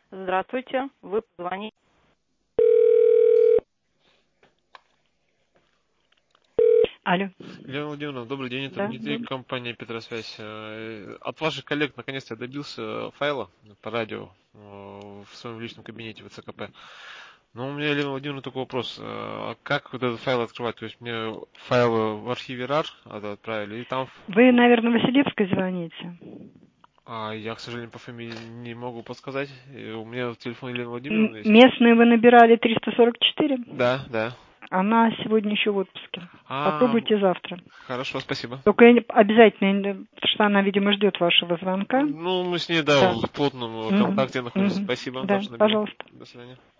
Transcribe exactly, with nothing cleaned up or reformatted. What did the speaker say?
Здравствуйте, вы позвоните. Алло. Елена Владимировна, добрый день, это Да, Дмитрий, добрый. компания Петросвязь. Э, От ваших коллег наконец-то я добился файла по радио э, в своем личном кабинете в ЦКП. Но у меня, Елена Владимировна, такой вопрос. А как вот этот файл открывать? То есть мне файл в архиве рар отправили, и там... Вы, наверное, Василевской звоните? А я, к сожалению, по фамилии не могу подсказать. И у меня телефон Елены М- Владимировны есть. Местную вы набирали триста сорок четыре? Да, да. Она сегодня еще в отпуске. А, Попробуйте завтра. хорошо, спасибо. Только обязательно, потому что она, видимо, ждет вашего звонка. Ну, мы с ней, да, Да. в плотном Мгм. контакте находимся. Мгм. Спасибо, Да, завтра наберу. пожалуйста. До свидания.